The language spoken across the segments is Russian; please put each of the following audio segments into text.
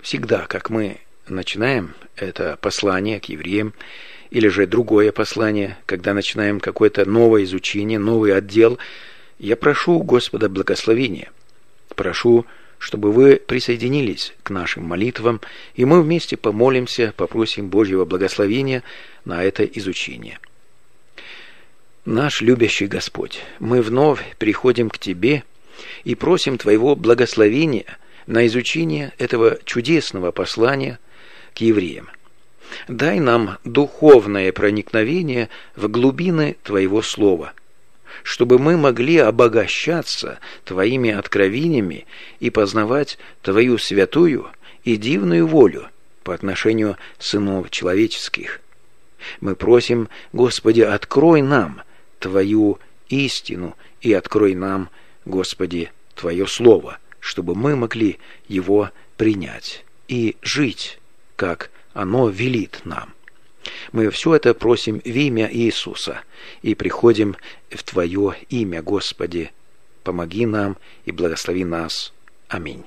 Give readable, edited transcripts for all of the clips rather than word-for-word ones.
Всегда, как мы начинаем это послание к евреям, или же другое послание, когда начинаем какое-то новое изучение, новый отдел, я прошу Господа благословения. Прошу, чтобы вы присоединились к нашим молитвам, и мы вместе помолимся, попросим Божьего благословения на это изучение. Наш любящий Господь, мы вновь приходим к Тебе и просим Твоего благословения на изучение этого чудесного послания к евреям. Дай нам духовное проникновение в глубины Твоего Слова, чтобы мы могли обогащаться Твоими откровениями и познавать Твою святую и дивную волю по отношению сынов человеческих. Мы просим, Господи, открой нам Твою истину и открой нам, Господи, Твое Слово, чтобы мы могли его принять и жить, как оно велит нам. Мы все это просим в имя Иисуса и приходим в Твое имя, Господи. Помоги нам и благослови нас. Аминь.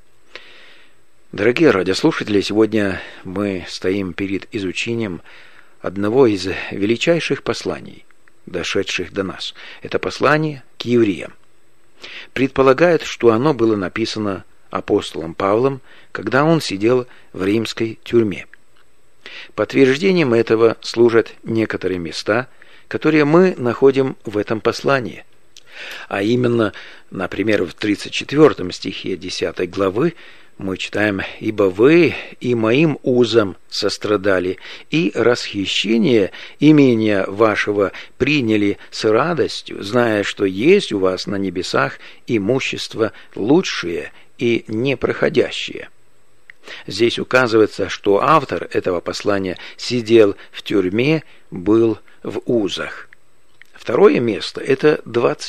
Дорогие радиослушатели, сегодня мы стоим перед изучением одного из величайших посланий, дошедших до нас. Это послание к евреям. Предполагают, что оно было написано апостолом Павлом, когда он сидел в римской тюрьме. Подтверждением этого служат некоторые места, которые мы находим в этом послании. А именно, например, в 34 стихе 10 главы мы читаем: «Ибо вы и моим узам сострадали, и расхищение имения вашего приняли с радостью, зная, что есть у вас на небесах имущество лучшее и непроходящее». Здесь указывается, что автор этого послания сидел в тюрьме, был в узах. Второе место – это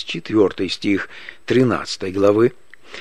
24 стих 13 главы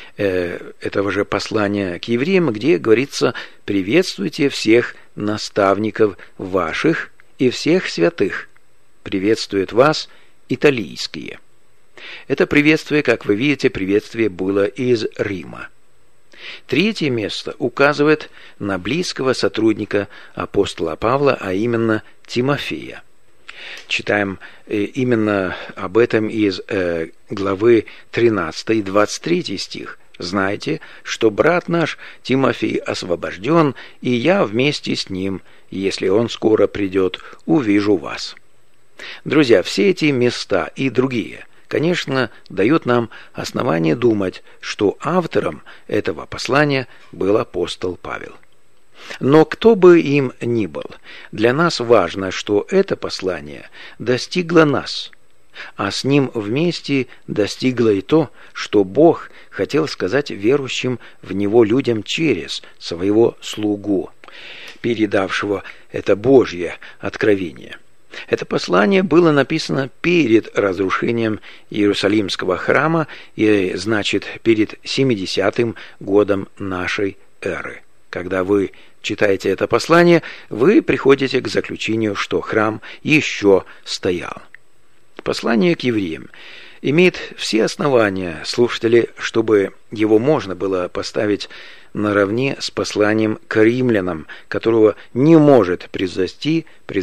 этого же послания к евреям, где говорится: «Приветствуйте всех наставников ваших и всех святых. Приветствуют вас италийские». Это приветствие, как вы видите, приветствие было из Рима. Третье место указывает на близкого сотрудника апостола Павла, а именно Тимофея. Читаем именно об этом из главы 13 и 23 стих. «Знайте, что брат наш Тимофей освобожден, и я вместе с ним, если он скоро придет, увижу вас». Друзья, все эти места и другие, конечно, дают нам основание думать, что автором этого послания был апостол Павел. Но кто бы им ни был, для нас важно, что это послание достигло нас, а с ним вместе достигло и то, что Бог хотел сказать верующим в Него людям через своего слугу, передавшего это Божье откровение. Это послание было написано перед разрушением Иерусалимского храма и, значит, перед 70-м годом нашей эры. Когда вы читаете это послание, вы приходите к заключению, что храм еще стоял. Послание к евреям имеет все основания, слушатели, чтобы его можно было поставить наравне с посланием к римлянам, которого не может превзойти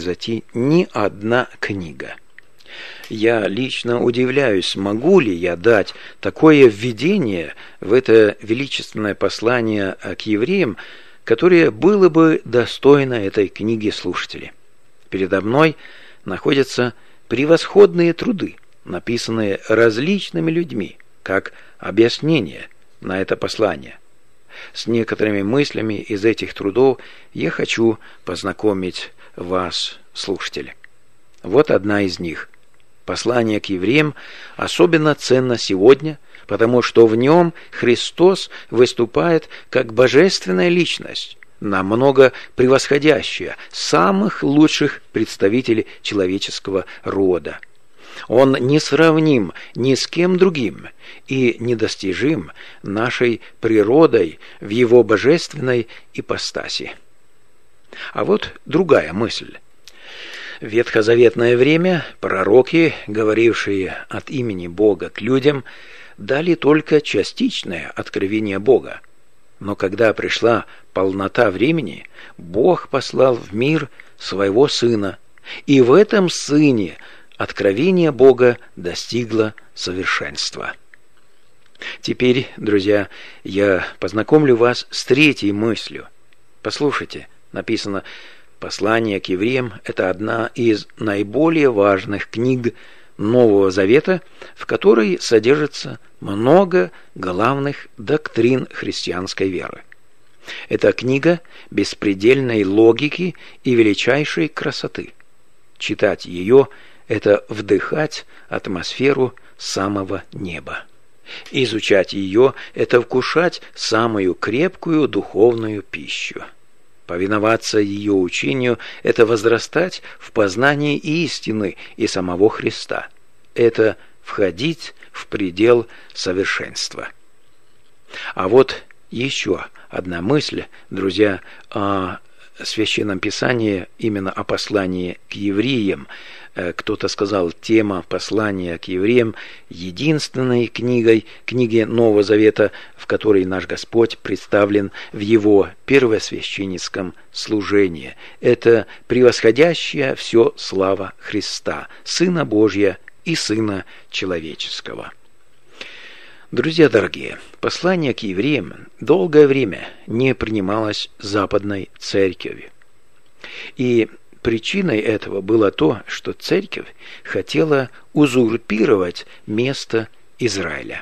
ни одна книга. Я лично удивляюсь, могу ли я дать такое введение в это величественное послание к евреям, которое было бы достойно этой книги, слушатели. Передо мной находятся превосходные труды, написанные различными людьми, как объяснение на это послание. С некоторыми мыслями из этих трудов я хочу познакомить вас, слушатели. Вот одна из них. Послание к евреям особенно ценно сегодня, потому что в нем Христос выступает как божественная личность, намного превосходящая самых лучших представителей человеческого рода. Он несравним ни с кем другим и недостижим нашей природой в его божественной ипостаси. А вот другая мысль. В ветхозаветное время пророки, говорившие от имени Бога к людям, дали только частичное откровение Бога. Но когда пришла полнота времени, Бог послал в мир своего Сына, и в этом Сыне откровение Бога достигло совершенства. Теперь, друзья, я познакомлю вас с третьей мыслью. Послушайте, написано: «Послание к евреям» – это одна из наиболее важных книг Нового Завета, в которой содержится много главных доктрин христианской веры. Это книга беспредельной логики и величайшей красоты. Читать ее – это вдыхать атмосферу самого неба. Изучать ее – это вкушать самую крепкую духовную пищу. Повиноваться ее учению – это возрастать в познании истины и самого Христа. Это входить в предел совершенства. А вот еще одна мысль, друзья, о Священном Писании, именно о послании к евреям. Кто-то сказал, тема послания к евреям единственной книги Нового Завета, в которой наш Господь представлен в Его первосвященническом служении. Это превосходящая все слава Христа, Сына Божия и Сына Человеческого. Друзья дорогие, послание к евреям долгое время не принималось Западной Церковью. И причиной этого было то, что Церковь хотела узурпировать место Израиля.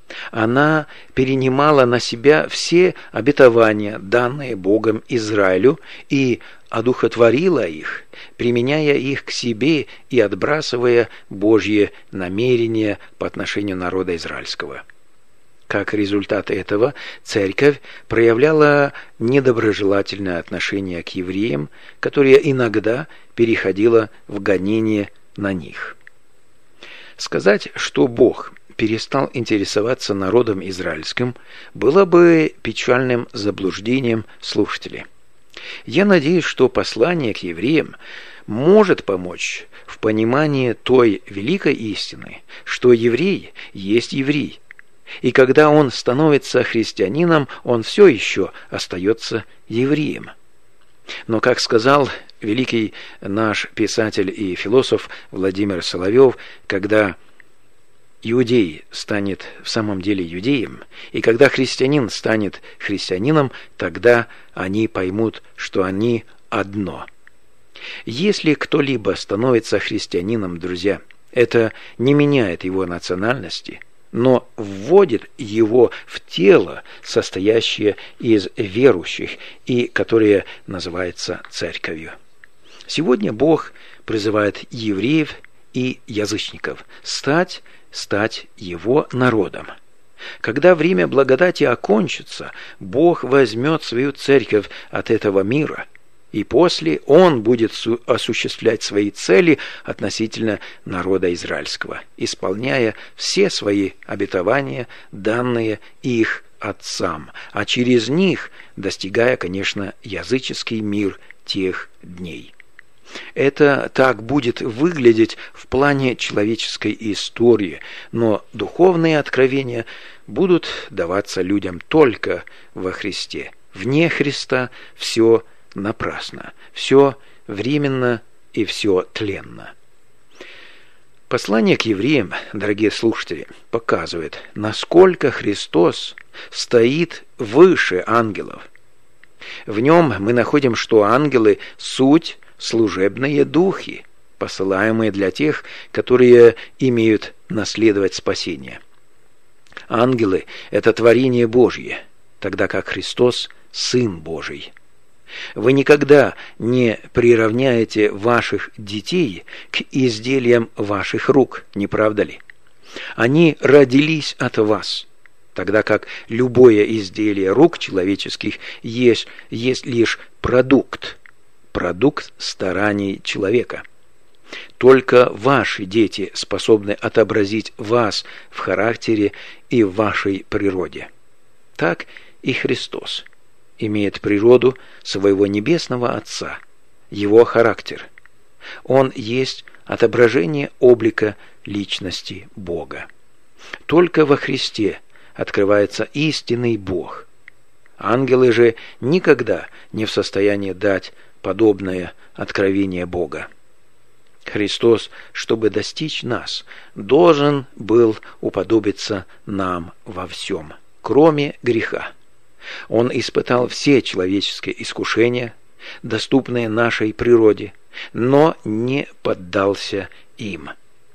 Она перенимала на себя все обетования, данные Богом Израилю, и одухотворила их, применяя их к себе и отбрасывая Божьи намерения по отношению народа израильского. Как результат этого, Церковь проявляла недоброжелательное отношение к евреям, которое иногда переходило в гонение на них. Сказать, что Бог перестал интересоваться народом израильским, было бы печальным заблуждением слушателей. Я надеюсь, что послание к евреям может помочь в понимании той великой истины, что еврей есть еврей, и когда он становится христианином, он все еще остается евреем. Но, как сказал великий наш писатель и философ Владимир Соловьев, когда иудей станет в самом деле иудеем, и когда христианин станет христианином, тогда они поймут, что они одно. Если кто-либо становится христианином, друзья, это не меняет его национальности, но вводит его в тело, состоящее из верующих, и которое называется церковью. Сегодня Бог призывает евреев и язычников стать Его народом. Когда время благодати окончится, Бог возьмет свою церковь от этого мира, и после Он будет осуществлять свои цели относительно народа израильского, исполняя все свои обетования, данные их отцам, а через них достигая, конечно, языческий мир тех дней. Это так будет выглядеть в плане человеческой истории, но духовные откровения будут даваться людям только во Христе. Вне Христа все напрасно, все временно и все тленно. Послание к евреям, дорогие слушатели, показывает, насколько Христос стоит выше ангелов. В нем мы находим, что ангелы – суть служебные духи, посылаемые для тех, которые имеют наследовать спасение. Ангелы – это творение Божье, тогда как Христос – Сын Божий. Вы никогда не приравняете ваших детей к изделиям ваших рук, не правда ли? Они родились от вас, тогда как любое изделие рук человеческих есть лишь продукт стараний человека. Только ваши дети способны отобразить вас в характере и в вашей природе. Так и Христос имеет природу своего небесного Отца, его характер. Он есть отображение облика личности Бога. Только во Христе открывается истинный Бог. Ангелы же никогда не в состоянии дать подобное откровение Бога. Христос, чтобы достичь нас, должен был уподобиться нам во всем, кроме греха. Он испытал все человеческие искушения, доступные нашей природе, но не поддался им.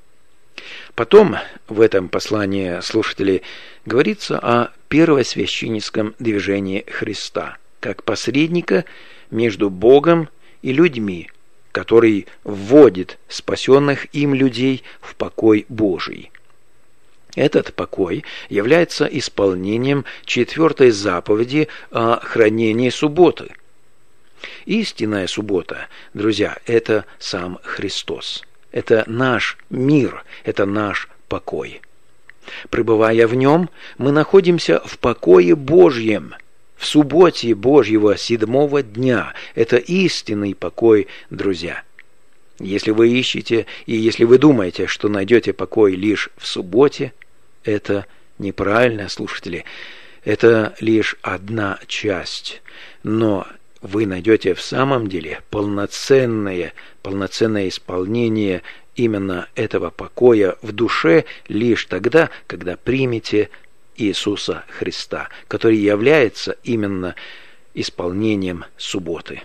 Потом в этом послании, слушатели, говорится о первосвященническом движении Христа, как посредника между Богом и людьми, который вводит спасенных им людей в покой Божий. Этот покой является исполнением 4-й заповеди о хранении субботы. Истинная суббота, друзья, это сам Христос. Это наш мир, это наш покой. Пребывая в нем, мы находимся в покое Божьем, в субботе Божьего 7-го дня. Это истинный покой, друзья. Если вы ищете и если вы думаете, что найдете покой лишь в субботе, это неправильно, слушатели. Это лишь одна часть. Но вы найдете в самом деле полноценное исполнение именно этого покоя в душе лишь тогда, когда примете Иисуса Христа, который является именно исполнением субботы.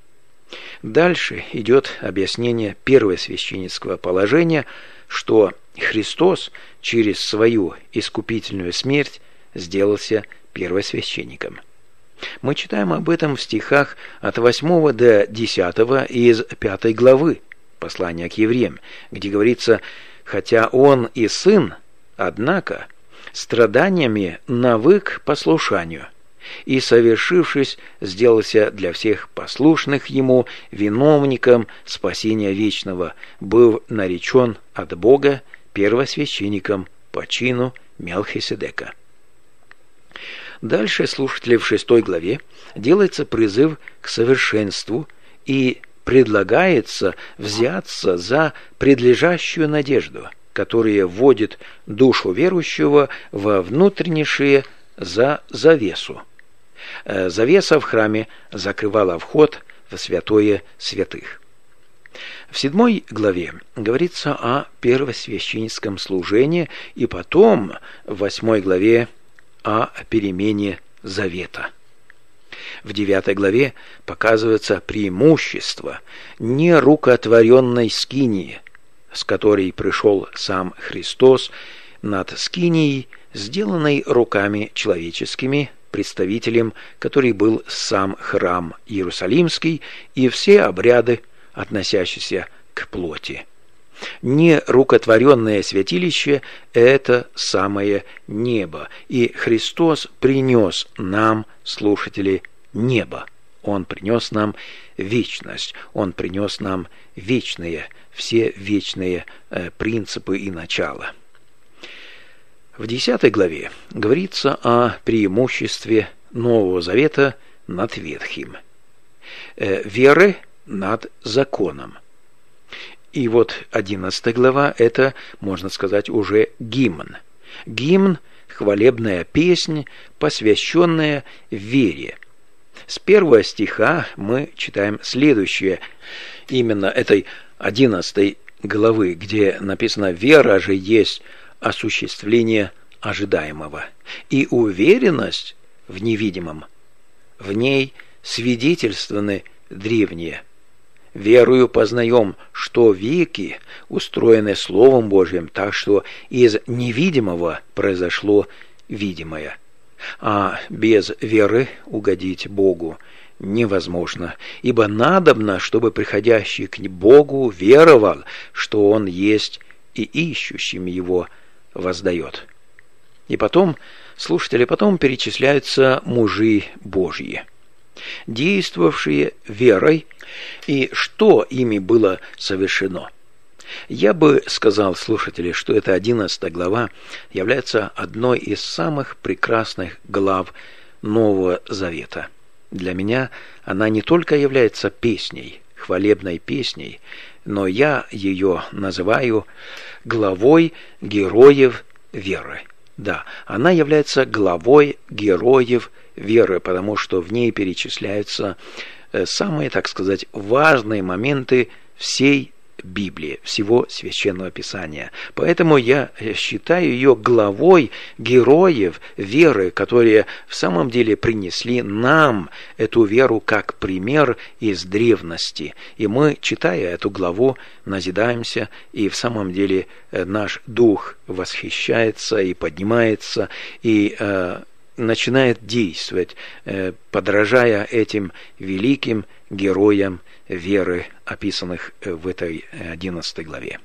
Дальше идет объяснение первосвященнического положения, что Христос через свою искупительную смерть сделался первосвященником. Мы читаем об этом в стихах от 8 до 10 из 5 главы послания к евреям, где говорится: «Хотя он и сын, однако страданиями навык послушанию, и, совершившись, сделался для всех послушных ему виновником спасения вечного, был наречен от Бога первосвященником по чину Мелхиседека». Дальше, слушатели, в 6 главе делается призыв к совершенству и предлагается взяться за предлежащую надежду, которая вводит душу верующего во внутреннейшее за завесу. Завеса в храме закрывала вход в святое святых. В 7 главе говорится о первосвященническом служении, и потом в 8 главе о перемене завета. В 9 главе показывается преимущество нерукотворенной скинии, с которой пришел сам Христос, над скинией, сделанной руками человеческими, представителем, который был сам храм Иерусалимский и все обряды, относящиеся к плоти. Нерукотворенное святилище – это самое небо, и Христос принес нам, слушатели, небо. Он принес нам вечность, Он принес нам все вечные принципы и начала. В 10 главе говорится о преимуществе Нового Завета над Ветхим, веры над законом. И вот 11 глава – это, можно сказать, уже гимн. Гимн – хвалебная песнь, посвященная вере. С 1 стиха мы читаем следующее, именно этой 11 главы, где написано: «Вера же есть осуществление ожидаемого, и уверенность в невидимом, в ней свидетельствованы древние. Верою познаем, что веки устроены Словом Божьим, так что из невидимого произошло видимое. А без веры угодить Богу невозможно, ибо надобно, чтобы приходящий к Богу веровал, что Он есть, и ищущим Его воздает». И потом, слушатели, перечисляются мужи Божьи, действовавшие верой, и что ими было совершено. Я бы сказал, слушатели, что эта 11 глава является одной из самых прекрасных глав Нового Завета. Для меня она не только является песней, хвалебной песней, но я ее называю главой героев веры. Да, она является главой героев веры, потому что в ней перечисляются самые, так сказать, важные моменты всей Библии, всего Священного Писания. Поэтому я считаю ее главой героев веры, которые в самом деле принесли нам эту веру как пример из древности. И мы, читая эту главу, назидаемся, и в самом деле наш дух восхищается и поднимается, и начинает действовать, подражая этим великим героям веры, описанных в этой 11 главе.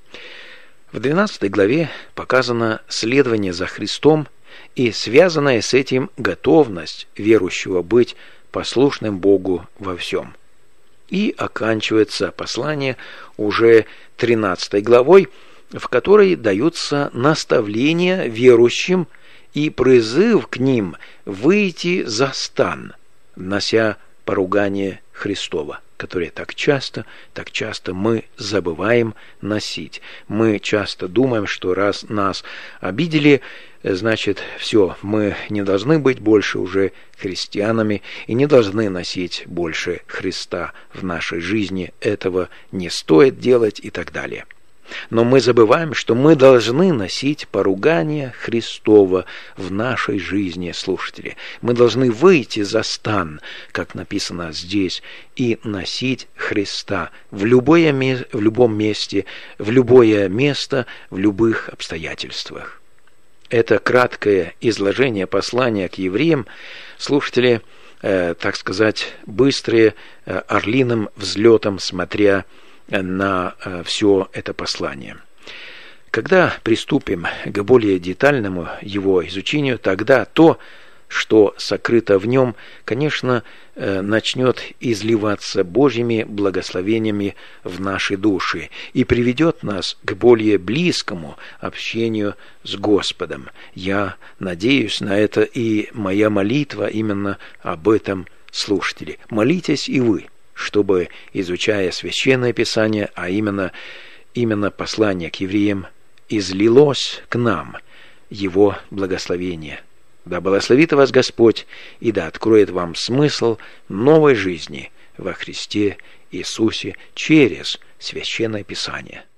В 12 главе показано следование за Христом и связанная с этим готовность верующего быть послушным Богу во всем. И оканчивается послание уже 13 главой, в которой даются наставления верующим и призыв к ним выйти за стан, нося поругание Христова, которое так часто мы забываем носить. Мы часто думаем, что раз нас обидели, значит, все, мы не должны быть больше уже христианами и не должны носить больше Христа в нашей жизни. Этого не стоит делать и так далее. Но мы забываем, что мы должны носить поругание Христова в нашей жизни, слушатели. Мы должны выйти за стан, как написано здесь, и носить Христа в любом месте, в любое место, в любых обстоятельствах. Это краткое изложение послания к евреям, слушатели, так сказать, быстрые орлиным взлетом, смотря на все это послание. Когда приступим к более детальному его изучению, тогда то, что сокрыто в нем, конечно, начнет изливаться Божьими благословениями в наши души и приведет нас к более близкому общению с Господом. Я надеюсь на это, и моя молитва именно об этом, слушатели. Молитесь и вы, чтобы, изучая Священное Писание, а именно послание к евреям, излилось к нам его благословение. Да благословит вас Господь, и да откроет вам смысл новой жизни во Христе Иисусе через Священное Писание.